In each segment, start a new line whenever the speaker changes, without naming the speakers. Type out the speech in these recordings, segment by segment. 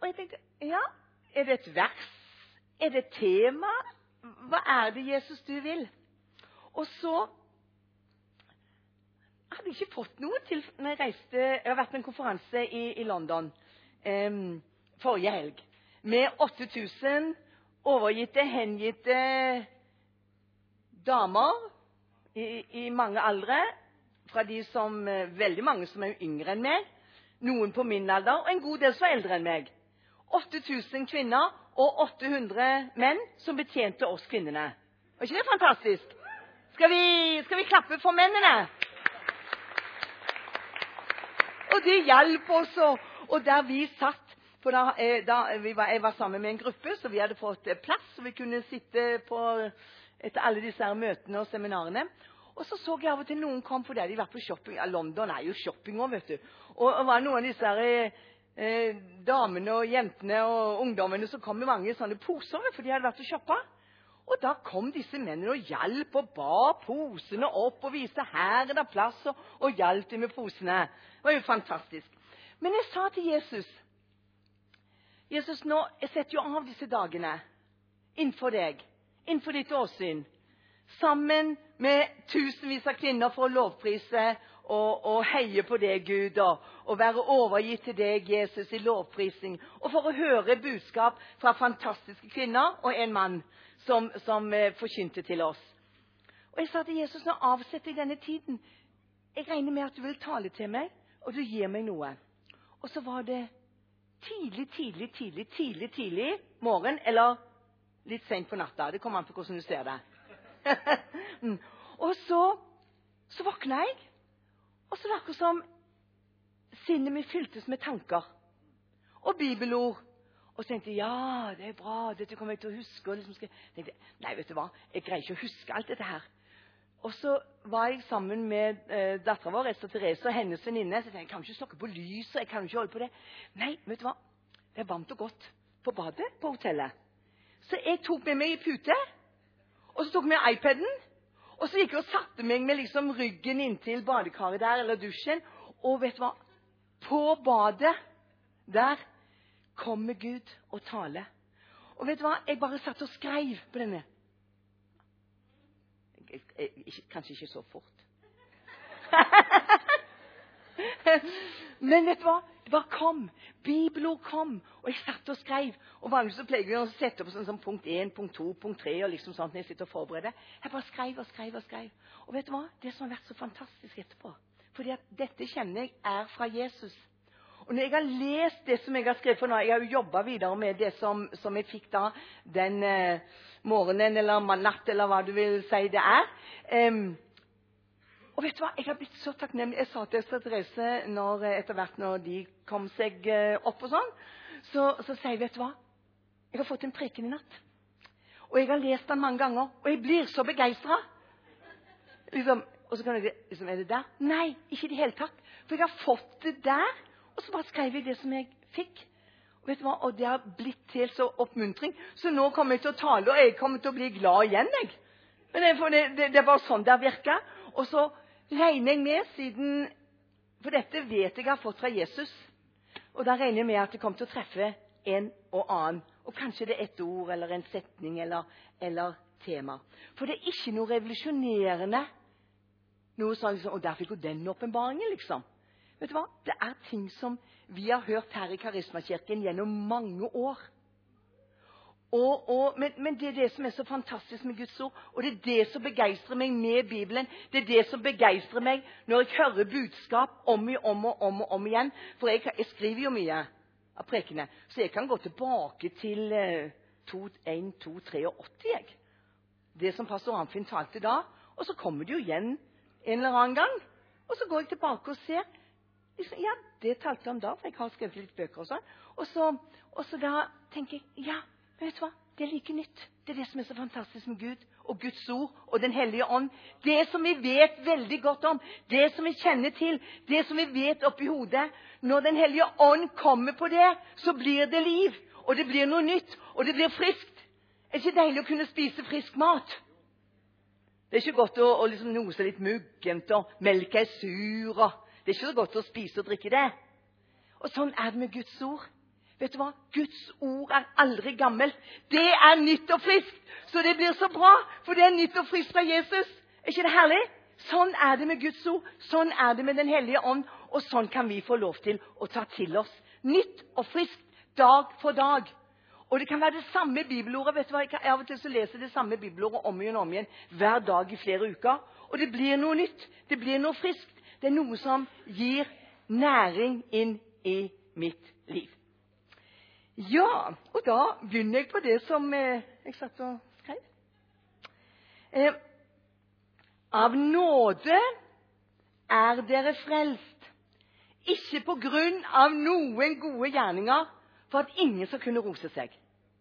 jeg tenkte, ja, det et vers? Det et tema? Hva det Jesus du vil? Og så hadde jeg ikke fått noe til når jeg reiste. Jeg har vært på en konferanse i London forrige helg med 8000 overgitte, hengitte damer i mange aldre, fra de som veldig mange som yngre enn meg, noen på min alder, og en god del som eldre enn meg. 8000 kvinner og 800 menn som betjente oss kvinnene. Var ikke det fantastisk? Skal vi klappe for mennene? Og det hjalp oss, og der vi satt, for jeg var sammen med en gruppe, så vi hadde fått plass, så vi kunne sitte etter alle disse her møtene og seminarene. Og så jeg av og til noen kom, for der de var på shopping. London jo shopping også, vet du. Og var noen av disse her damene og jentene og ungdommene som kom med mange sånne poser, for de hadde vært og shoppet. Og da kom disse mennene og hjalp og ba posene opp og viste her det plass og hjalp dem med posene. Det var jo fantastisk. Men jeg sa til Jesus, nå, jeg setter jo av disse dagene innenfor deg, innenfor ditt åsyn, sammen med tusenvis av kvinner for å lovprise og heie på deg, Gud, og være overgitt til deg, Jesus, i lovprisning, og for å høre budskap fra fantastiske kvinner og en mann som forkynte til oss. Og jeg sa til Jesus, nå avsetter jeg denne tiden. Jeg regner med at du vil tale til meg, og du gir meg noe. Og så var det tidlig morgen, eller litt sent på natta. Det kommer an på hvordan du ser det. Og så våkna jeg, og så var det akkurat som sinnet mitt fyltes med tanker og bibelord. Og så tenkte jeg, ja, det bra, dette kommer jeg til å huske. Og liksom tenkte, nei, vet du hva, jeg greier ikke å huske alt dette her. Og så var jeg sammen med datteren vår, Esther Therese, og hennes venninne. Så tenkte jeg kan ikke slokke på lyset, jeg kan ikke holde på det. Nei, vet du hva, det varmt og godt på badet på hotellet. Så jeg tok med meg i pute, og så tok jeg med iPaden, og så gikk jeg og satte meg med liksom ryggen inntil badekaret der, eller dusjen. Og vet du hva, på badet der kommer Gud og taler. Og vet du hva? Jeg bare satt og skrev på denne. Kanskje ikke så fort. Men vet du hva? Det bare kom. Bibelord kom. Og jeg satt og skrev. Og vanligvis så pleier vi å sette opp sånn punkt 1, punkt 2, punkt 3, og liksom sånt når jeg sitter og forbereder. Jeg bare skrev og skrev og skrev. Og vet du hva? Det som har vært så fantastisk etterpå. Fordi at dette kjenner jeg fra Jesus. Og når jeg har lest det som jeg har skrevet for nå, jeg har jo jobbet videre med det som jeg fikk da den morgenen eller natt, eller hva du vil si det og vet du hva, jeg har blitt så takknemlig. Jeg sa til Esther Therese etter hvert når de kom seg opp og sånn, så sier jeg, vet du hva, jeg har fått en preken i natt. Og jeg har lest den mange ganger, og jeg blir så begeistret. Liksom, og så kan jeg liksom, det der? Nei, ikke i det hele tatt. For jeg har fått det der, og så bare skrev jeg det som jeg fikk. Og vet du hva? Og det har blitt til så oppmuntring. Så nå kommer jeg til å tale, og jeg kommer til å bli glad igjen, jeg. Men det er bare sånn det har virket. Og så regner jeg med, for dette vet jeg har fått fra Jesus. Og da regner jeg med at det kommer til å treffe en og annen. Og kanskje det er et ord, eller en setning, eller tema. For det er ikke noe revolusjonerende. Noe sånn, og der fikk jo den åpenbaringen, liksom. Vet du hva? Det er ting som vi har hørt her i Karismakirken gjennom mange år. Men det er det som er så fantastisk med Guds ord, og det er det som begeistrer meg med Bibelen. Det er det som begeistrer meg når jeg hører budskap om igjen. For jeg skriver jo mye av prekene, så jeg kan gå tilbake til 283, jeg. Det som pastor Arnfinn talte da, og så kommer det jo igjen en eller annen gang, og så går jeg tilbake og ser. Ja, det talte om da, for jeg har skrevet litt bøker og sånn. Og så da tenker jeg, ja, vet du hva? Det er like nytt. Det er det som er så fantastisk med Gud, og Guds ord, og den hellige ånd. Det som vi vet veldig godt om, det som vi kjenner til, det som vi vet oppi hodet. Når den hellige ånd kommer på det, så blir det liv, og det blir noe nytt, og det blir friskt. Er det ikke deilig å kunne spise frisk mat? Det er ikke godt å liksom nose litt muggent, og melke er sur, og det er ikke så godt å spise og drikke det. Og sånn er det med Guds ord. Vet du hva? Guds ord er aldri gammelt. Det er nytt og friskt. Så det blir så bra, for det er nytt og friskt fra Jesus. Er ikke det herlig? Sånn er det med Guds ord. Sånn er det med den hellige ånd. Og sånn kan vi få lov til å ta til oss. Nytt og friskt dag for dag. Og det kan være det samme bibelordet. Vet du hva? Av og til så leser det samme bibelordet om igjen, hver dag i flere uker. Og det blir noe nytt. Det blir noe friskt. Det er noe som gir næring inn i mitt liv. Ja, og da begynner jeg på det som jeg satt og skrev. Av nåde er dere frelst, ikke på grunn av noen gode gjerninger, for at ingen skal kunne rose seg.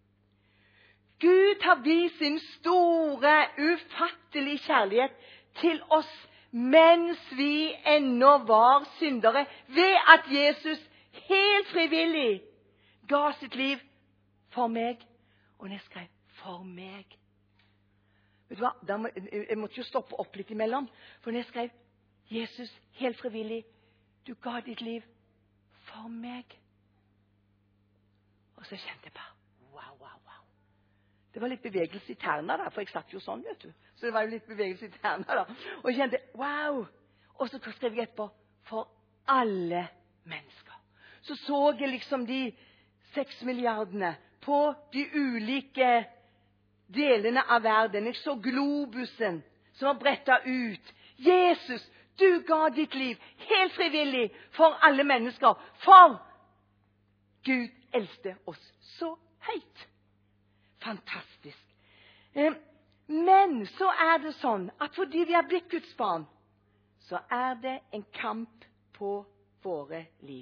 Gud har vist sin store, ufattelige kjærlighet til oss, mens vi ennå var syndere, ved at Jesus helt frivillig ga sitt liv for meg. Og når jeg skrev for meg, vet du hva? Jeg måtte jo stoppe opp litt imellom, for når jeg skrev Jesus helt frivillig, du ga ditt liv for meg. Og så kjente jeg bare, wow. Det var litt bevegelse i tærne da, for jeg satt jo sånn, vet du. Så det var jo litt bevegelse i tærne da. Og jeg kjente, wow. Og så skrev jeg etterpå, for alle mennesker. Så jeg liksom de 6 milliardene på de ulike delene av verden. Jeg så globusen som var brettet ut. Jesus, du ga ditt liv helt frivillig for alle mennesker. For Gud elsket oss så høyt. Fantastisk. Men så er det sånn at fordi vi er blitt Guds barn, så er det en kamp på våre liv.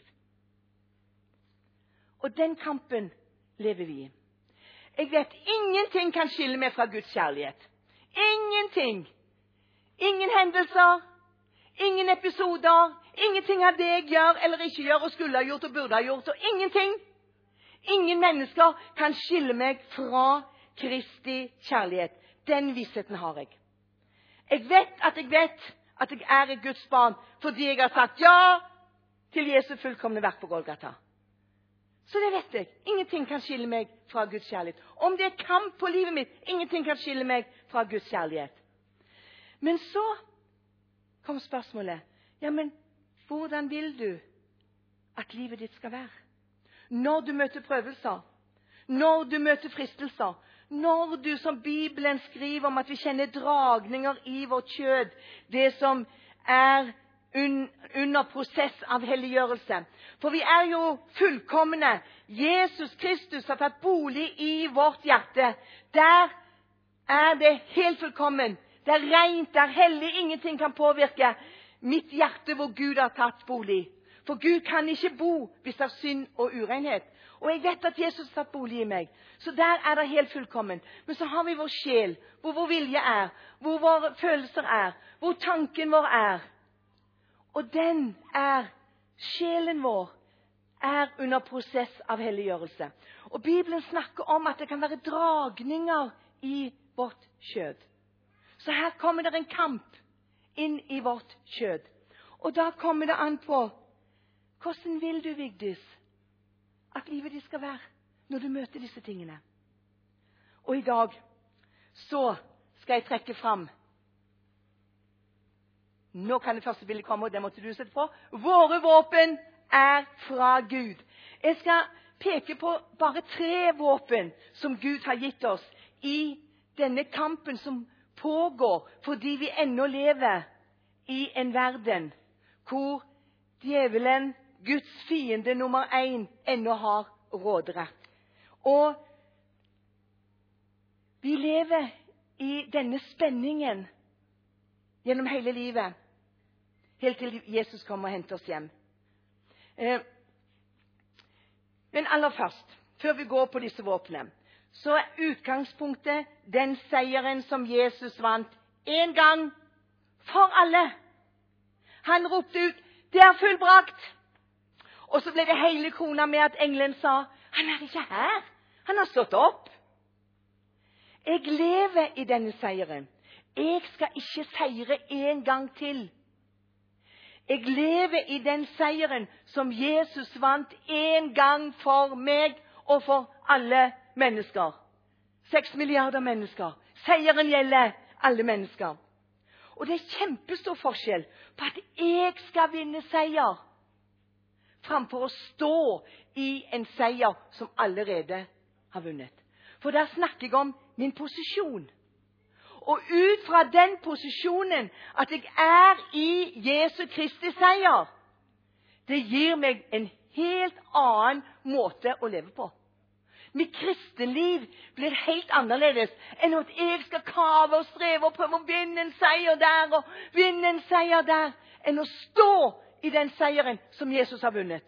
Og den kampen lever vi i. Jeg vet ingenting kan skille meg fra Guds kjærlighet. Ingenting. Ingen hendelser, ingen episoder, ingenting av det jeg gjør eller ikke gjør og skulle ha gjort og burde ha gjort, og ingenting. Ingen mennesker kan skille meg fra Kristi kjærlighet. Den vissheten har jeg. Jeg vet at jeg er et Guds barn fordi jeg har sagt ja til Jesu fullkomne verk på Golgata. Så det vet jeg. Ingenting kan skille meg fra Guds kjærlighet. Om det er kamp på livet mitt, ingenting kan skille meg fra Guds kjærlighet. Men så kom spørsmålet, ja, men hvordan vil du at livet ditt skal være? Når du møter prøvelser, når du møter fristelser, når du, som Bibelen skriver om at vi kjenner dragninger i vårt kjød, det som er under prosess av helliggjørelse. For vi er jo fullkomne. Jesus Kristus har tatt bolig i vårt hjerte. Der er det helt fullkommen. Det er rent, det er hellig, ingenting kan påvirke mitt hjerte hvor Gud har tatt bolig. For Gud kan ikke bo hvis det er synd og urenhet. Og jeg vet at Jesus har tatt bolig i meg. Så der er det helt fullkommen. Men så har vi vår sjel, hvor vår vilje er, hvor våre følelser er, hvor tanken vår er. Og sjelen vår er under prosess av helliggjørelse. Og Bibelen snakker om at det kan være dragninger i vårt kjød. Så her kommer det en kamp inn i vårt kjød. Og da kommer det an på, hvordan vil du, Vigdis, at livet ditt skal være når du møter disse tingene? Og i dag så skal jeg trekke fram. Nå kan det første bildet komme, og det måtte du sette på. Våre våpen er fra Gud. Jeg skal peke på bare 3 våpen som Gud har gitt oss i denne kampen som pågår fordi vi ennå lever i en verden hvor djevelen, Guds fiende nummer 1, ennå har råderett. Og vi lever i denne spenningen gjennom hele livet, helt til Jesus kommer og henter oss hjem. Men aller først, før vi går på disse våpnene, så er utgangspunktet den seieren som Jesus vant en gang for alle. Han ropte ut, det er fullbrakt. Og så ble det hele krona med at engelen sa, han er ikke her, han har stått opp. Jeg lever i denne seieren. Jeg skal ikke seire en gang til. Jeg lever i den seieren som Jesus vant en gang for meg og for alle mennesker. 6 milliarder mennesker. Seieren gjelder alle mennesker. Og det er kjempestor forskjell på at jeg skal vinne seier, framfor å stå i en seier som allerede har vunnet. For der snakker jeg om min posisjon. Og ut fra den posisjonen at jeg er i Jesu Kristi seier, det gir meg en helt annen måte å leve på. Mitt kristenliv blir helt annerledes enn at jeg skal kave og streve og prøve å vinne en seier der og vinne en seier der, enn å stå i den seieren som Jesus har vunnet.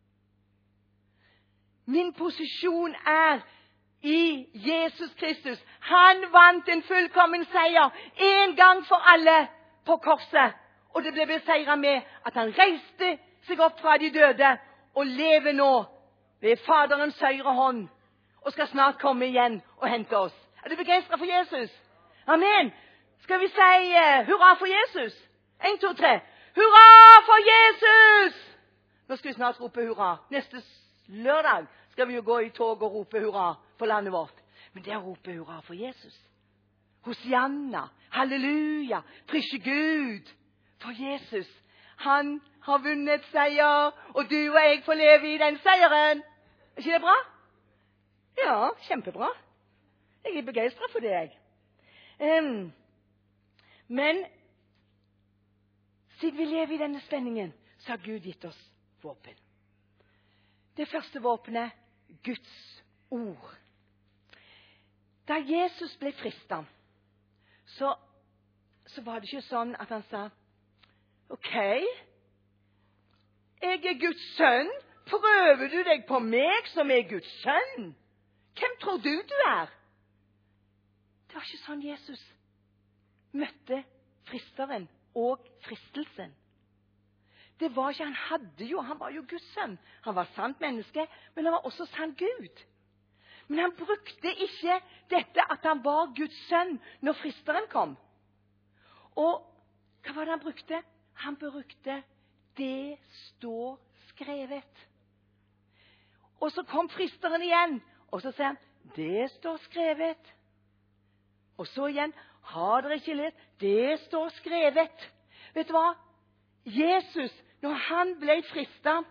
Min posisjon er i Jesus Kristus. Han vant en fullkommen seier en gang for alle på korset. Og det ble beseiret med at han reiste seg opp fra de døde og lever nå ved Faderens høyre hånd og skal snart komme igjen og hente oss. Er du begeistret for Jesus? Amen! Skal vi si hurra for Jesus? 1, 2, 3. Hurra for Jesus! Nå skal vi snart rope hurra. Neste lørdag skal vi jo gå i tog og rope hurra for landet vårt. Men det er å rope hurra for Jesus. Hosianna, halleluja, prisje Gud for Jesus. Han har vunnet seier, og du og jeg får leve i den seieren. Er ikke det bra? Ja, kjempebra. Jeg er begeistret for det, jeg. Men siden vi lever i denne spenningen, så har Gud gitt oss våpen. Det første våpenet, Guds ord. Da Jesus ble fristet, så var det ikke sånn at han sa, ok, jeg er Guds sønn. Prøver du deg på meg som er Guds sønn? Hvem tror du er? Det var ikke sånn Jesus møtte fristeren og fristelsen. Det var ikke, han var jo Guds sønn. Han var sant menneske, men han var også sann Gud. Men han brukte ikke dette at han var Guds sønn når fristeren kom. Og hva var det han brukte? Han brukte det står skrevet. Og så kom fristeren igjen, og så sier han, det står skrevet. Og så igjen, har dere ikke lest? Det står skrevet. Vet du hva? Jesus, når han ble fristet,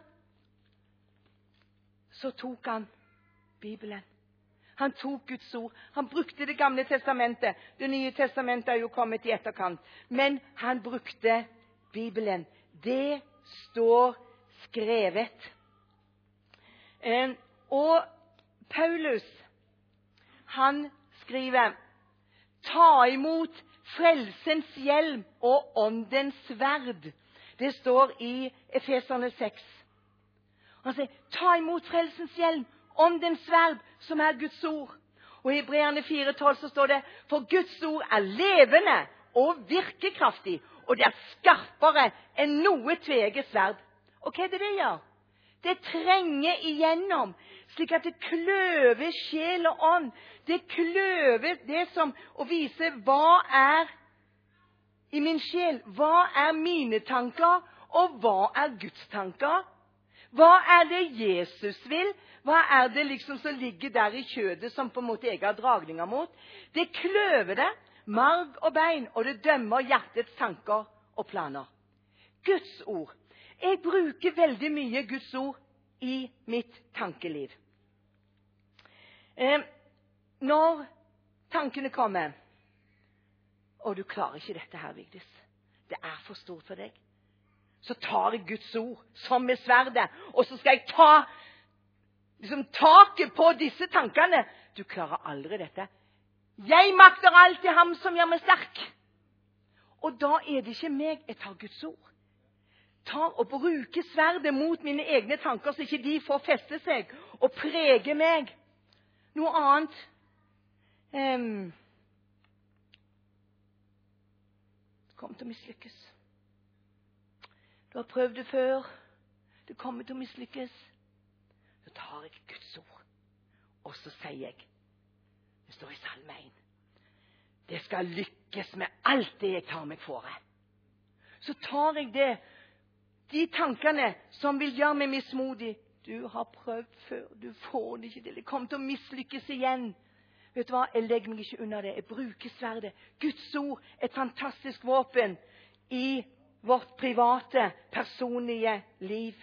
så tok han Bibelen. Han tok Guds ord. Han brukte Det gamle testamentet. Det nye testamentet er jo kommet i etterkant. Men han brukte Bibelen. Det står skrevet. Og Paulus, han skriver, ta imot frelsens hjelm og åndens sverd. Det står i Efeserne 6. Han sier, ta imot frelsens hjelm, åndens sverd, som er Guds ord. Og i Hebreerne 4,12 så står det, for Guds ord er levende og virkekraftig, og det er skarpere enn noe tveget sverd. Og hva er det gjør? Det trenger igjennom, slik at det kløver sjel og ånd. Det kløver det som å vise hva er i min sjel. Hva er mine tanker, og hva er Guds tanker? Hva er det Jesus vil? Hva er det liksom som ligger der i kjødet som på en måte jeg har dragninger mot? Det kløver det, marg og bein, og det dømmer hjertets tanker og planer. Guds ord. Jeg bruker veldig mye Guds ord i mitt tankeliv. Når tankene kommer, og du klarer ikke dette her, Vigdis, det er for stort for deg, så tar jeg Guds ord som med sverdet, og så skal jeg ta taket på disse tankene. Du klarer aldri dette. Jeg makter alt i ham som gjør meg sterk. Og da er det ikke meg, jeg tar Guds ord. Tar og bruker sverdet mot mine egne tanker, så ikke de får feste seg og prege meg. Noe annet. Det kommer til å mislykkes. Du har prøvd det før. Det kommer til å mislykkes. Så tar jeg Guds ord, og så sier jeg, det står i Salme 1, det skal lykkes med alt det jeg tar meg for. Så tar jeg det, De tankene som vil gjøre meg mismodig. Du har prøvd før, du får det ikke til. Det kommer til å mislykkes igjen. Vet du hva? Jeg legger meg ikke unna det. Jeg bruker sverdet. Guds ord er et fantastisk våpen i vårt private, personlige liv.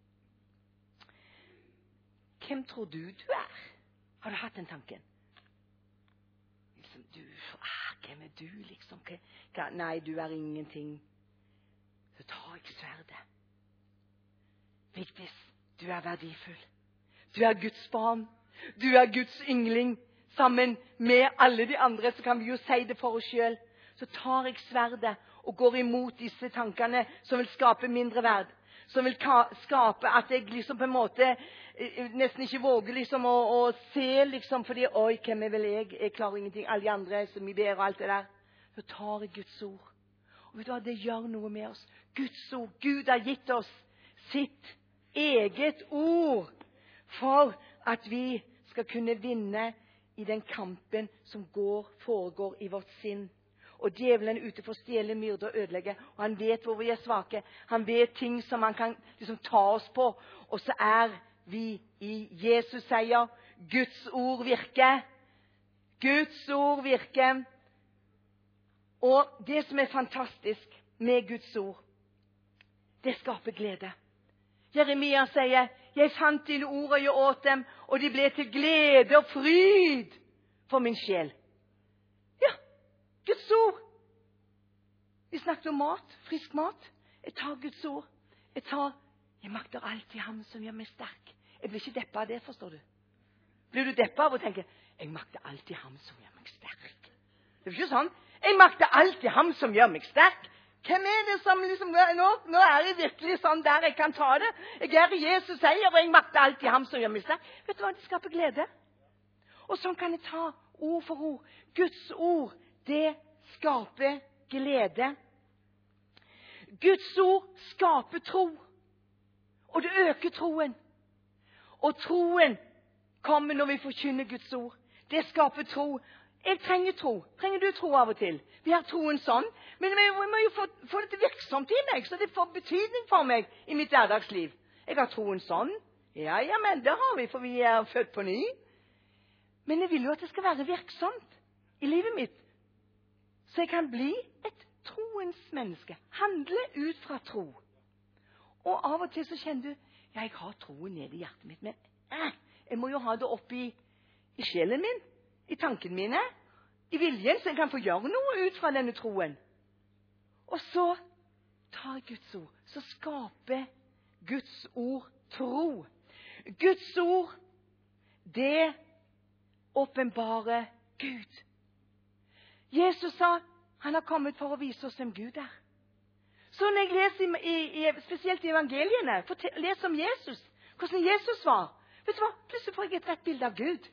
Hvem tror du er? Har du hatt den tanken? Liksom, hvem er du, liksom? Nei, du er ingenting. Så tar jeg sverdet. Vigdis, du er verdifull. Du er Guds barn. Du er Guds yngling. Sammen med alle de andre, så kan vi jo si det for oss selv. Så tar jeg sverdet og går imot disse tankene som vil skape mindre verd. Som vil skape at jeg liksom på en måte nesten ikke våger liksom å se liksom, fordi, oi, hvem er vel jeg? Jeg klarer ingenting. Alle de andre som vi ber og alt det der. Så tar jeg Guds ord. Og vet du hva, det gjør noe med oss. Guds ord. Gud har gitt oss sitt eget ord for at vi skal kunne vinne i den kampen som foregår i vårt sinn. Og djevelen er ute for å stjele, myrde og ødelegge. Og han vet hvor vi er svake. Han vet ting som han kan liksom ta oss på. Og så er vi i Jesus seier. Guds ord virker. Guds ord virker. Og det som er fantastisk med Guds ord, det skaper glede. Jeremia sier, jeg fant dine ord og jeg åt dem, og de ble til glede og fryd for min sjel. Ja, Guds ord. Vi snakket om mat, frisk mat. Jeg tar Guds ord. Jeg makter alltid ham som gjør meg sterk. Jeg blir ikke deppet av det, forstår du. Blir du deppet av å tenke, jeg makter alltid ham som gjør meg sterk. Det er ikke sånn. Jeg makter alltid ham som gjør meg sterk. Hvem er det som liksom, nå er jeg virkelig sånn der jeg kan ta det. Jeg er i Jesus seier, og jeg makter alltid ham som gjør meg sterk. Vet du hva? Det skaper glede. Og sånn kan jeg ta ord for ord. Guds ord, det skaper glede. Guds ord skaper tro. Og det øker troen. Og troen kommer når vi forkynner Guds ord. Det skaper tro. Jeg trenger tro. Trenger du tro av og til? Vi har troen sånn. Men vi må jo få det til virksomt i meg, så det får betydning for meg i mitt hverdagsliv. Jeg har troen sånn. Ja, men det har vi, for vi er født på ny. Men jeg vil jo at det skal være virksomt i livet mitt. Så jeg kan bli et troens menneske. Handle ut fra tro. Og av og til så kjenner du, ja, jeg har troen nede i hjertet mitt, men jeg må jo ha det oppi i sjelen min, i tankene mine, i viljen, så jeg kan få gjøre noe ut fra denne troen. Og så tar Guds ord, så skaper Guds ord tro. Guds ord, det åpenbarer Gud. Jesus sa, han har kommet for å vise oss hvem Gud er. Så når jeg leser spesielt i evangeliene, les om Jesus, hvordan Jesus var, vet du hva? Plutselig får jeg et rett bilde av Gud.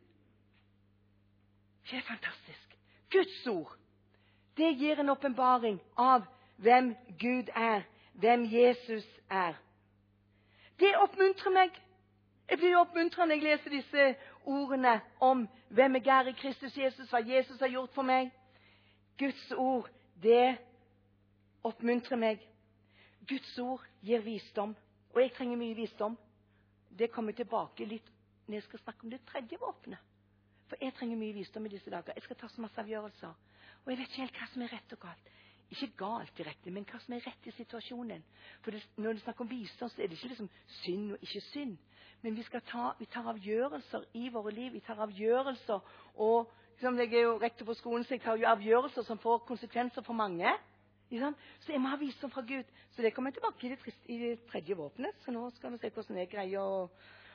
Det er fantastisk. Guds ord, det gir en åpenbaring av hvem Gud er, hvem Jesus er. Det oppmuntrer meg. Jeg blir oppmuntret når jeg leser disse ordene om hvem jeg er i Kristus Jesus, hva Jesus har gjort for meg. Guds ord, det oppmuntrer meg. Guds ord gir visdom, og jeg trenger mye visdom. Det kommer tilbake litt når jeg skal snakke om det tredje våpenet. For jeg trenger mye visdom i disse dager. Jeg skal ta så masse avgjørelser. Og jeg vet ikke helt hva som er rett og galt. Ikke galt direkte, men hva som er rett i situasjonen. For når det snakker om visdom, så er det ikke liksom synd og ikke synd. Men vi tar avgjørelser i våre liv. Vi tar avgjørelser, og liksom, jeg er jo rektor på skolen, så jeg tar jo avgjørelser som får konsekvenser for mange. Så jeg må ha visdom fra Gud. Så det kommer jeg tilbake i det tredje våpenet. Så nå skal vi se hvordan jeg greier å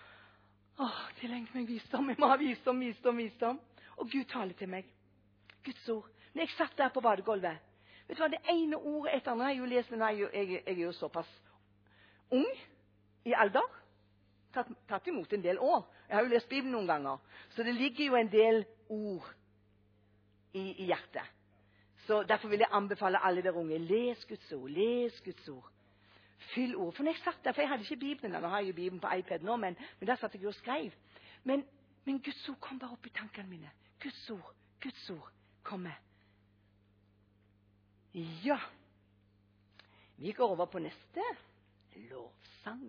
tilegne meg visdom. Jeg må ha visdom. Og Gud taler til meg. Guds ord. Når jeg satt der på badegulvet, vet du hva, det ene ordet etter andre, jeg er jo såpass ung i alder, tatt imot en del år. Jeg har jo lest Bibelen noen ganger, så det ligger jo en del ord i hjertet. Så derfor vil jeg anbefale alle dere unge, les Guds ord. Fyll ord. For når jeg satt der, for jeg hadde ikke Bibelen, nå har jeg jo Bibelen på iPad nå, men der satt jeg jo og skrev. Men Guds ord kom bare opp i tankene mine. Guds ord kommer. Ja. Vi går over på neste lovsang.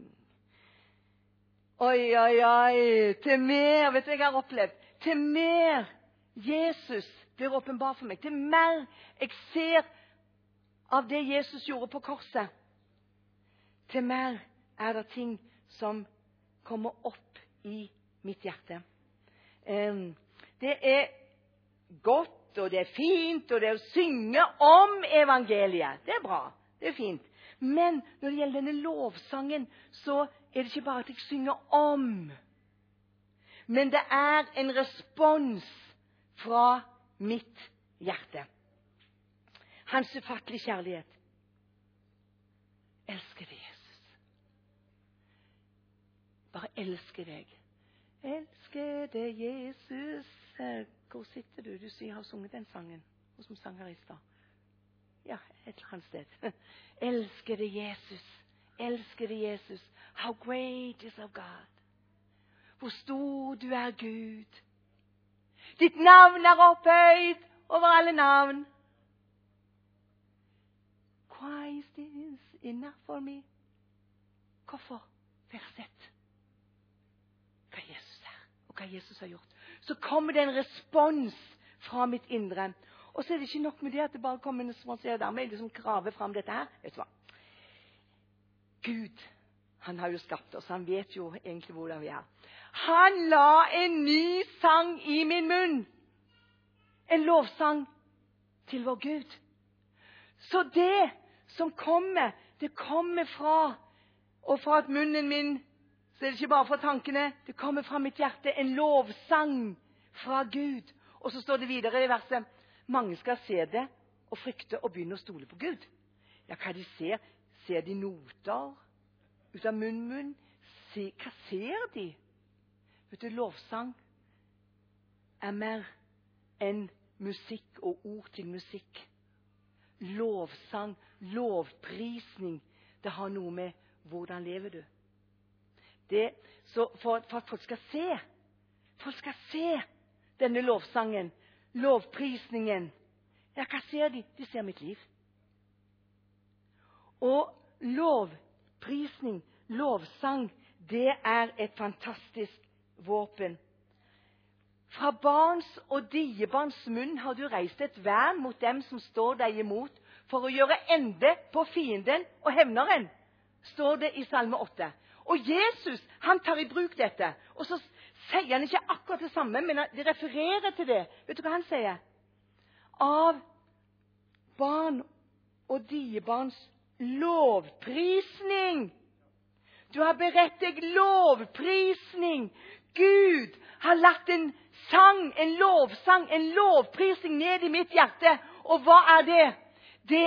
Oi, oi, oi. Til mer, vet du hva jeg har opplevd? Til mer Jesus blir åpenbar for meg. Til mer jeg ser av det Jesus gjorde på korset. Til mer det ting som kommer opp i mitt hjerte. Det godt, og det fint, og det å synge om evangeliet. Det bra, det fint. Men når det gjelder denne lovsangen, så det ikke bare at jeg synger om. Men det en respons fra mitt hjerte. Hans ufattelige kjærlighet. Elsker deg, Jesus. Bare elsker deg. Elsker deg, Jesus. Hvor sitter du? Du sier har sunget den sangen. Og som sanger i stad. Ja, et eller annet sted. Elsker deg, Jesus. Elsker deg, Jesus. How great is our God. Hvor stor du Gud. Ditt navn opphøyd over alle navn. Christ is enough for me. Hvorfor? For jeg har sett hva Jesus og hva Jesus har gjort. Så kommer det en respons fra mitt indre. Og så det ikke nok med det at det bare kommer en respons. Jeg dermed liksom graver frem dette her. Vet du hva? Gud, han har jo skapt oss. Han vet jo egentlig hvordan vi Han la en ny sang i min munn. En lovsang til vår Gud. Så det som kommer, det kommer fra, og fra at munnen min, så det ikke bare fra tankene, det kommer fra mitt hjerte, en lovsang fra Gud. Og så står det videre i verset, mange skal se det og frykte og begynne å stole på Gud. Ja, hva de ser? Ser de noter ut av munnen? Hva ser de? Vet du, lovsang mer enn musikk og ord til musikk. Lovsang, lovprisning, det har noe med hvordan lever du. Så for at folk skal se denne lovsangen, lovprisningen. Ja, hva ser de? De ser mitt liv. Og lovprisning, lovsang, det et fantastisk våpen. Fra barns og diebarns munn har du reist et vern mot dem som står deg imot, for å gjøre ende på fienden og hevneren, står det i Salme 8. Og Jesus, han tar i bruk dette, og så sier han ikke akkurat det samme, men det refererer til det. Vet du hva han sier? Av barn og diebarns lovprisning. Du har beredt deg lovprisning. Gud har lagt en sang, en lovsang, en lovprisning ned i mitt hjerte. Og hva det? Det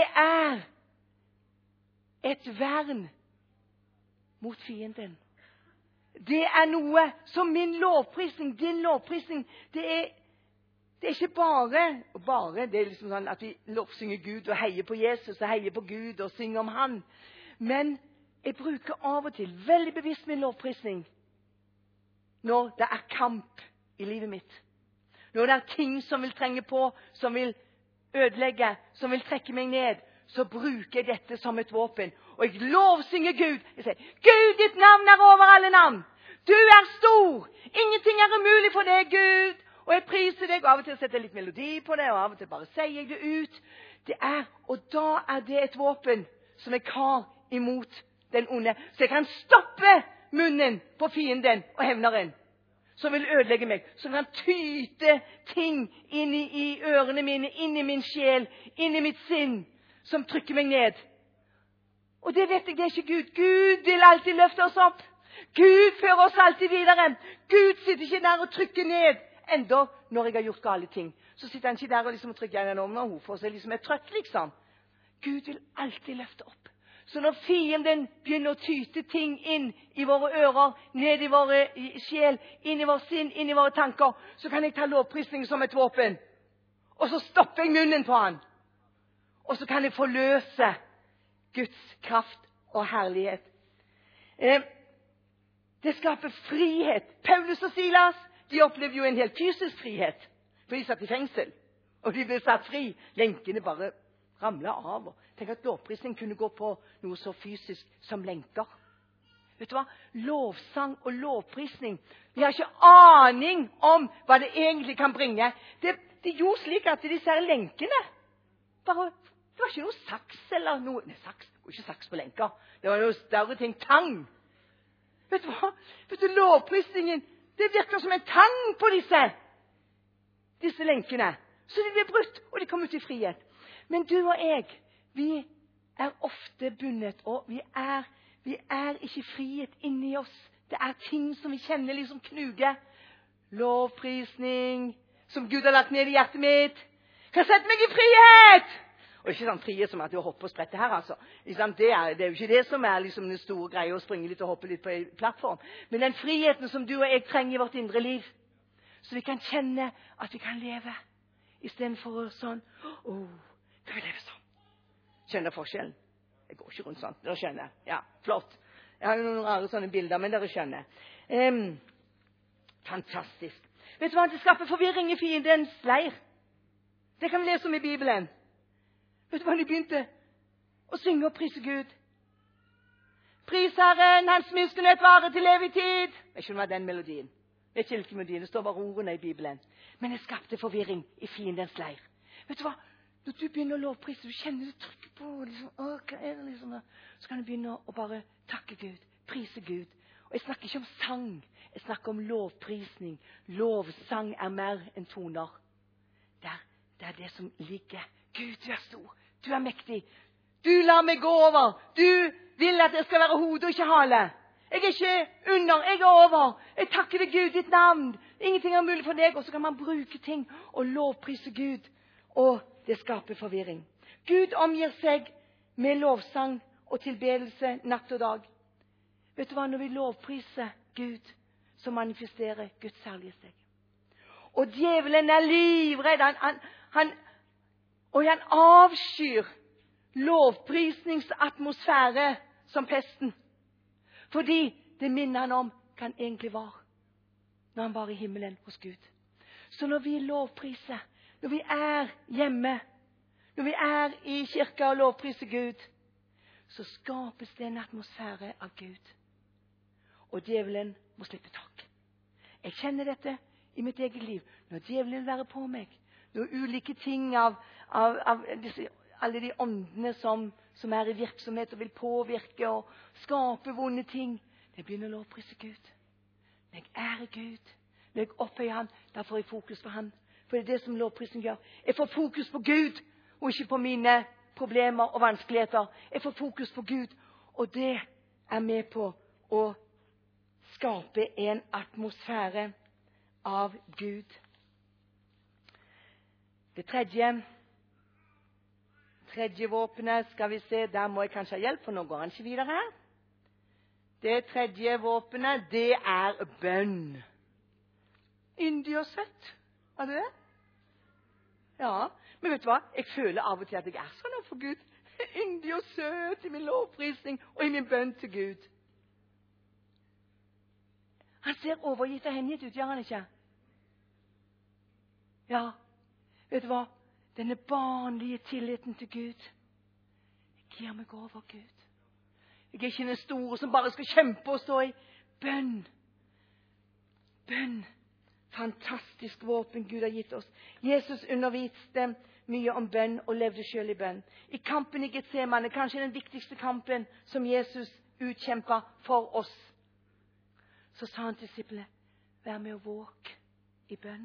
et vern mot fienden. Det noe som min lovprisning, din lovprisning, det ikke bare det liksom sånn at vi lovsynger Gud og heier på Jesus og heier på Gud og synger om han. Men jeg bruker av og til veldig bevisst min lovprisning når det kamp i livet mitt. Når det ting som vil trenge på, som vil ødelegge, som vil trekke meg ned, så bruker jeg dette som et våpen. Og jeg lovsynger Gud. Jeg sier, Gud, ditt navn over alle navn. Du stor. Ingenting umulig for deg, Gud. Og jeg priser deg. Og av og til setter jeg litt melodi på det, og av og til bare sier jeg det ut. Og da det et våpen som jeg har imot den onde. Så jeg kan stoppe munnen på fienden og hevneren, som vil ødelegge meg. Som kan tyte ting inn i ørene mine, inn i min sjel, inn i mitt sinn, som trykker meg ned. Og det vet jeg, det ikke Gud. Gud vil alltid løfte oss opp. Gud fører oss alltid videre. Gud sitter ikke der og trykker ned. Enda når jeg har gjort gale ting, så sitter han ikke der og liksom trykker henne om noe for seg liksom et trøkk, liksom. Gud vil alltid løfte opp. Så når fienden begynner å tyte ting inn i våre ører, ned i våre sjel, inn i vår sinn, inn i våre tanker, så kan jeg ta lovprisning som et våpen. Og så stopper jeg munnen på han. Og så kan jeg forløse Guds kraft og herlighet. Det skaper frihet. Paulus og Silas, de opplevde jo en helt fysisk frihet. For de satt i fengsel. Og de ble satt fri. Lenkene bare ramle av. Tenk at lovprisning kunne gå på noe så fysisk som lenker. Vet du hva? Lovsang og lovprisning. Vi har ikke aning om hva det egentlig kan bringe. Det gjorde slik at disse her lenkene, det var ikke noe saks eller noe. Nei, saks. Det var ikke saks på lenker. Det var noe større ting. Tang. Vet du hva? Vet du, lovprisningen, det virker som en tang på disse lenkene. Så de ble brutt, og de kom ut i frihet. Men du og jeg, vi er ofte bundet, og vi er ikke frihet inni oss. Det er ting som vi kjenner liksom knuge. Lovprisning, som Gud har lagt ned i hjertet mitt. Kan sette meg i frihet! Og ikke sånn frihet som at du hopper og spretter her, altså. Det er jo ikke det som er liksom den store greia, å springe litt og hoppe litt på en plattform. Men den friheten som du og jeg trenger i vårt indre liv. Så vi kan kjenne at vi kan leve. I stedet for sånn, kan vi leve sånn? Kjenner forskjellen? Jeg går ikke rundt sånn, dere skjønner. Ja, flott. Jeg har jo noen rare sånne bilder, men dere skjønner. Fantastisk. Vet du hva? Det skaper forvirring i fiendens leir. Det kan vi lese om i Bibelen. Vet du hva de begynte? Å synge og prise Gud. Pris Herren, hans miskunnhet varer til evig tid. Jeg skjønner den melodien. Det er ikke hvilken melodien, det står bare ordene i Bibelen. Men det skapte forvirring i fiendens leir. Vet du hva? Når du begynner å lovprise, du kjenner det trykker på, liksom, hva er det liksom? Så kan du begynne å bare takke Gud, prise Gud. Og jeg snakker ikke om sang, jeg snakker om lovprisning. Lovsang er mer enn toner. Det er det som ligger. Gud, du er stor, du er mektig. Du lar meg gå over. Du vil at jeg skal være hode og ikke hale. Jeg er ikke under, jeg er over. Jeg takker deg, Gud, ditt navn. Ingenting er mulig for deg. Og så kan man bruke ting og lovprise Gud. Og det skaper forvirring. Gud omgir seg med lovsang og tilbedelse natt og dag. Vet du hva? Når vi lovpriser Gud, så manifesterer Guds herlighet seg. Og djevelen er livredd. Han avskyr lovprisningsatmosfære som pesten. Fordi det minner han om hva han egentlig var når han var i himmelen hos Gud. Så når vi lovpriser, når vi er hjemme, når vi er i kirka og lovpriser Gud, så skapes det en atmosfære av Gud. Og djevelen må slippe tak. Jeg kjenner dette i mitt eget liv. Når djevelen vil være på meg, når ulike ting av alle de åndene som er i virksomhet og vil påvirke og skape vonde ting, det begynner å lovprise Gud. Når jeg ærer Gud, når jeg opphøyer han, da får jeg fokus på han. For det er det som lovprisen gjør. Jeg får fokus på Gud, og ikke på mine problemer og vanskeligheter. Jeg får fokus på Gud, og det er med på å skape en atmosfære av Gud. Det tredje våpenet, skal vi se, der må jeg kanskje ha hjelp, for nå går han ikke videre her. Det tredje våpenet, det er bønn. Yndig og søtt, er det det? Ja, men vet du hva? Jeg føler av og til at jeg er sånn for Gud. Yndig og søt i min lovprisning og i min bønn til Gud. Han ser overgitt og hengitt ut, gjør han ikke? Ja, vet du hva? Denne barnlige tilliten til Gud. Jeg gir meg over Gud. Jeg er ikke den store som bare skal kjempe og stå i bønn. Bønn. Fantastisk våpen Gud har gitt oss. Jesus underviste mye om bønn og levde selv i bønn. I kampen i Getsemane, kanskje den viktigste kampen som Jesus utkjempet for oss, så sa han til disiplene, vær med og våk i bønn.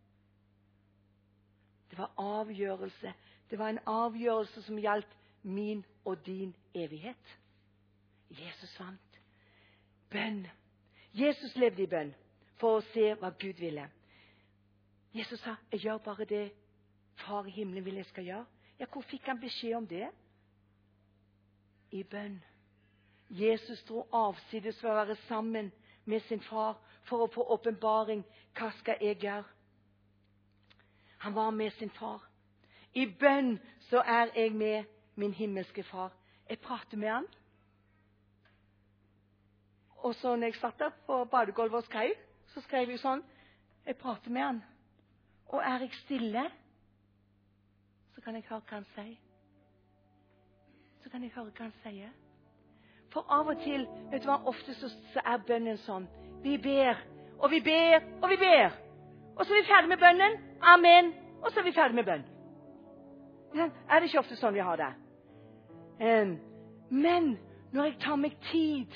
Det var avgjørelse. Det var en avgjørelse som gjaldt min og din evighet. Jesus vant. Bønn. Jesus levde i bønn for å se hva Gud ville. Jesus sa, jeg gjør bare det Far i himmelen vil jeg skal gjøre. Ja, hvor fikk han beskjed om det? I bønn. Jesus dro avsides for å være sammen med sin far for å få åpenbaring. Hva skal jeg gjøre? Han var med sin far. I bønn så er jeg med min himmelske far. Jeg prater med han. Og så når jeg satt der på badegulvet og skrev, så skrev jeg sånn, jeg prater med han. Og er jeg stille, så kan jeg høre hva han sier. så kan jeg høre hva han sier. For av og til, vet du hva, ofte så er bønnen sånn. Vi ber, og vi ber, og vi ber. Og så er vi ferdig med bønnen. Amen. Og så er vi ferdig med bønn. Er det ikke ofte sånn vi har det? Men når jeg tar meg tid,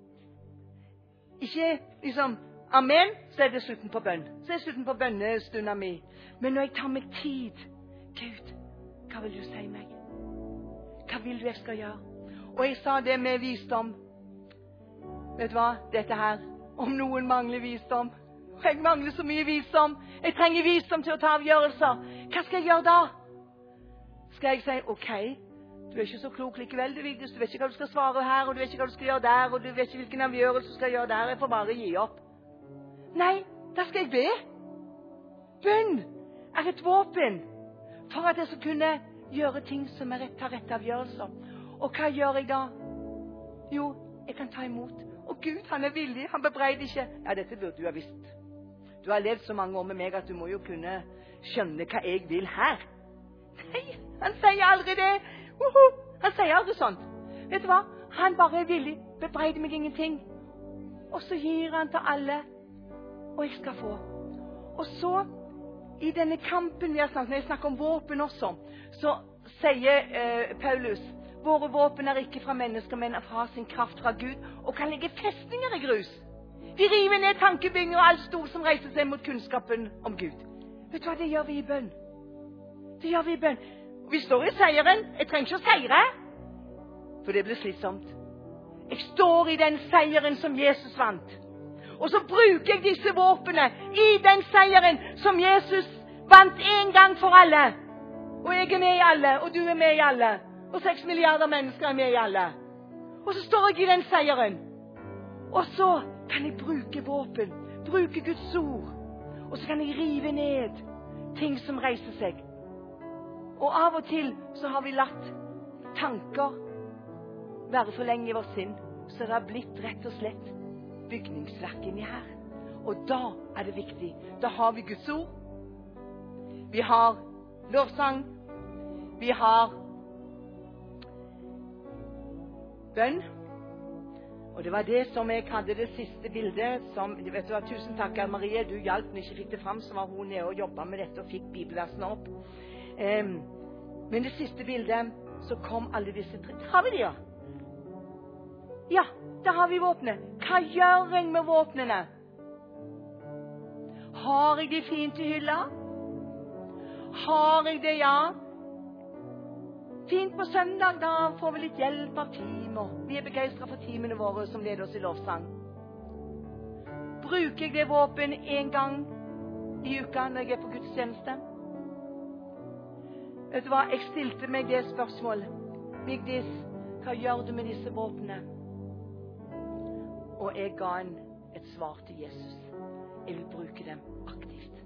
ikke liksom amen, så er det slutten på bønn. Så er det slutten på bønnestunden min. Men når jeg tar meg tid, Gud, hva vil du si meg? Hva vil du jeg skal gjøre? Og jeg sa det med visdom. Vet du hva? Dette her, om noen mangler visdom. Jeg mangler så mye visdom. Jeg trenger visdom til å ta avgjørelser. Hva skal jeg gjøre da? Skal jeg si, ok, du er ikke så klok likevel, du vet ikke hva du skal svare her, og du vet ikke hva du skal gjøre der, og du vet ikke hvilken avgjørelse du skal gjøre der, jeg får bare gi opp. Nei, da skal jeg be. Bønn er et våpen for at jeg skal kunne gjøre ting som er ta rette avgjørelser. Og hva gjør jeg da? Jo, jeg kan ta imot. Og Gud, han er villig, han bebreider ikke. Ja, dette burde du ha visst. Du har levd så mange år med meg at du må jo kunne skjønne hva jeg vil her. Nei, han sier aldri det. Han sier aldri sånt. Vet du hva? Han bare er villig, bebreider meg ingenting. Og så gir han til alle, og jeg skal få. Og så, i denne kampen vi har snakket, når jeg snakker om våpen også, så sier Paulus, våre våpen er ikke fra mennesker, men fra sin kraft fra Gud, og kan legge festninger i grus. Vi river ned tankebygninger og alt stort som reiser seg mot kunnskapen om Gud. Vet du hva, det gjør vi i bønn. Det gjør vi i bønn. Vi står i seieren. Jeg trenger ikke å seire, for det blir slitsomt. Jeg står i den seieren som Jesus vant. Og så bruker jeg disse våpene i den seieren som Jesus vant en gang for alle. Og jeg er med i alle, og du er med i alle. Og 6 milliarder mennesker er med i alle. Og så står jeg i den seieren. Og så kan jeg bruke våpen, bruke Guds ord. Og så kan jeg rive ned ting som reiser seg. Og av og til så har vi latt tanker være for lenge i vårt sinn. Så det har blitt rett og slett bygningsverk inni her. Og da er det viktig. Da har vi Guds ord. Vi har lovsang. Vi har bønn. Og det var det som jeg hadde det siste bildet. Som, vet du hva, tusen takk, Marie. Du hjalp når jeg ikke fikk det frem. Så var hun nede og jobbet med dette og fikk bibelversen opp. Men det siste bildet, så kom alle disse tre. Har vi de, ja? Ja, da har vi våpnet. Hva gjør jeg med våpnene? Har jeg de fint i hylla? Har jeg det, ja? Fint på søndag, da får vi litt hjelp av team, og vi er begeistret for teamene våre som leder oss i lovsang. Bruker jeg det våpen en gang i uka når jeg er på gudstjeneste? Vet du hva, jeg stilte meg det spørsmålet. Vigdis, hva gjør du med disse våpnene? Og jeg ga et svar til Jesus. Jeg vil bruke dem aktivt.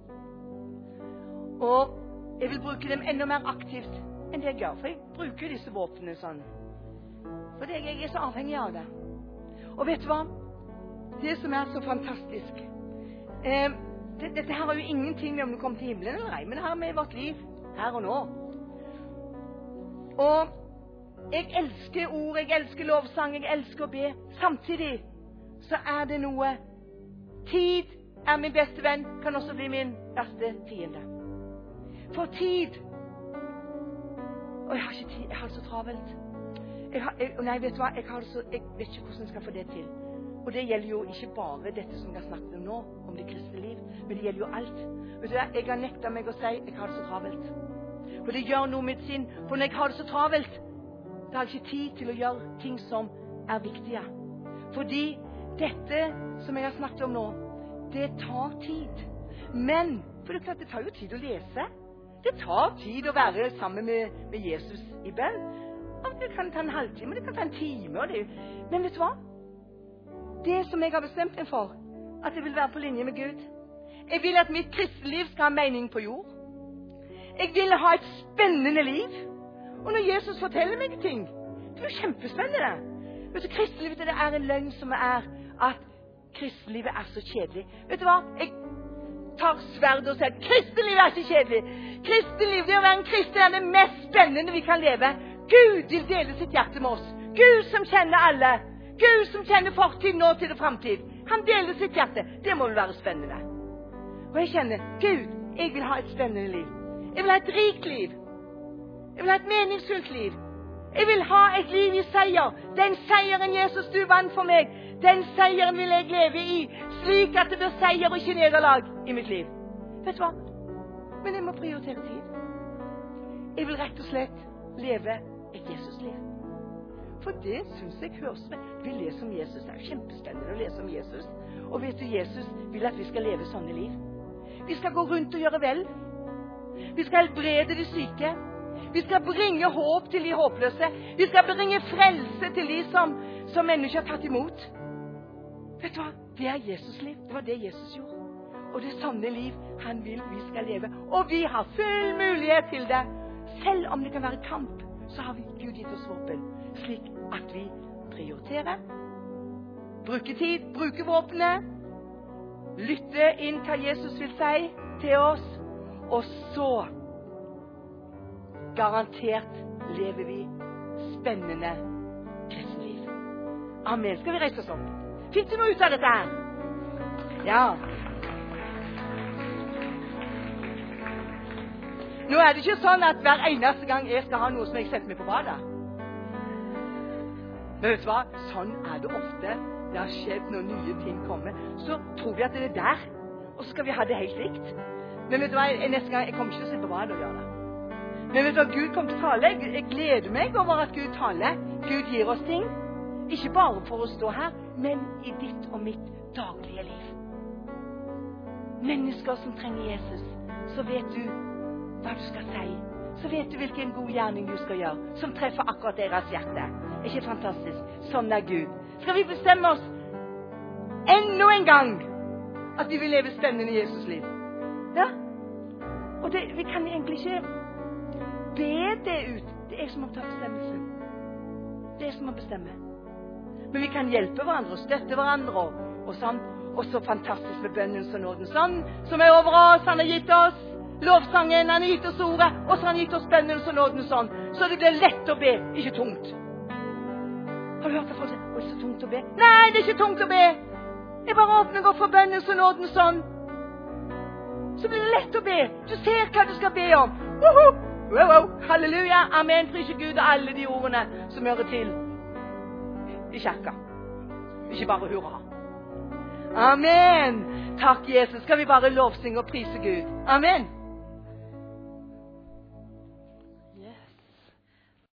Og jeg vil bruke dem enda mer aktivt enn det jeg gjør, for jeg bruker disse våpnene sånn. For jeg er så avhengig av det. Og vet du hva? Det som er så fantastisk, dette her har jo ingenting med om du kommer til himmelen eller ei, men det har med vårt liv, her og nå. Og jeg elsker ord, jeg elsker lovsang, jeg elsker å be. Samtidig så er det noe. Tid er min beste venn, kan også bli min verste fiende. For tid. Og jeg har ikke tid, jeg har det så travelt. Nei, vet du hva, jeg vet ikke hvordan jeg skal få det til. Og det gjelder jo ikke bare dette som jeg har snakket om nå, om det kristne liv, men det gjelder jo alt. Vet du hva, jeg har nektet meg å si, jeg har det så travelt. For det gjør noe med mitt sinn, for når jeg har det så travelt, da har jeg ikke tid til å gjøre ting som er viktige. Fordi dette som jeg har snakket om nå, det tar tid. Men, for det er klart, det tar jo tid å lese. Det tar tid å være sammen med Jesus i bønn. Det kan ta en halvtime, det kan ta en time. Men vet du hva? Det som jeg har bestemt meg for, at jeg vil være på linje med Gud. Jeg vil at mitt kristeliv skal ha mening på jord. Jeg vil ha et spennende liv. Og når Jesus forteller meg ting, det er jo kjempespennende. Vet du, kristelivet det er en løgn som er at kristelivet er så kjedelig. Vet du hva? Jeg tar sverd og sier, kristelivet er ikke kjedelig. Kristeliv, det å være en kristen er det mest spennende vi kan leve. Gud vil dele sitt hjerte med oss. Gud som kjenner alle. Gud som kjenner fortid, nåtid og fremtid. Han deler sitt hjerte. Det må jo være spennende. Og jeg kjenner, Gud, jeg vil ha et spennende liv. Jeg vil ha et rikt liv. Jeg vil ha et meningsfullt liv. Jeg vil ha et liv i seier. Den seieren Jesus du vant for meg, den seieren vil jeg leve i, slik at det blir seier og ikke nederlag i mitt liv. Vet du hva? Men jeg må prioritere tid. Jeg vil rett og slett leve et Jesus-liv. For det synes jeg høres med. Vi leser om Jesus. Det er kjempespennende å lese om Jesus. Og vet du, Jesus vil at vi skal leve sånne liv. Vi skal gå rundt og gjøre vel. Vi skal helbrede de syke. Vi skal bringe håp til de håpløse. Vi skal bringe frelse til de som ennå ikke har tatt imot. Vet du hva? Det er Jesus-liv. Det var det Jesus gjorde. Og det er sånne liv han vil vi skal leve. Og vi har full mulighet til det. Selv om det kan være kamp, så har vi Gud gitt oss våpen. Slik at vi prioriterer, bruker tid, bruker våpenet, lytter inn hva Jesus vil si til oss, og så garantert lever vi spennende kristenliv. Amen. Skal vi reise oss opp? Fikk du noe ut av dette her? Ja. Nå er det ikke sånn at hver eneste gang jeg skal ha noe som jeg setter meg på badet. Men vet du hva? Sånn er det ofte. Det har skjedd når nye ting kommer. Så tror vi at det er der, og så skal vi ha det helt likt. Men vet du hva? Neste gang, jeg kommer ikke til å sitte på badet og gjøre det. Men vet du hva? Gud kommer til å tale. Jeg gleder meg over at Gud taler. Gud gir oss ting. Ikke bare for å stå her, men i ditt og mitt daglige liv. Mennesker som trenger Jesus, så vet du hva du skal si. Så vet du hvilken god gjerning du skal gjøre, som treffer akkurat deres hjerte. Er ikke fantastisk? Sånn er Gud. Skal vi bestemme oss enda en gang at vi vil leve spennende Jesus-liv? Ja? Og det, vi kan egentlig ikke be det ut. Det er jeg som må ta bestemmelsen. Det er jeg som må bestemme. Men vi kan hjelpe hverandre og støtte hverandre og sånn. Og så fantastisk med bønnen og nåden. Sånn som er over oss, han har gitt oss lovsangen, han har gitt oss ordet, og så har han gitt oss bønnen og nåden sånn. Så det blir lett å be, ikke tungt. Har du hørt det folk sier? Å, det er så tungt å be. Nei, det er ikke tungt å be. Jeg bare åpner og får bønnen og nåden sånn. Så blir det lett å be. Du ser hva du skal be om. Wow, halleluja, amen, prise Gud og alle de ordene som hører til i kirka. Ikke bare hurra. Amen. Takk, Jesus. Skal vi bare lovsynge og prise Gud. Amen.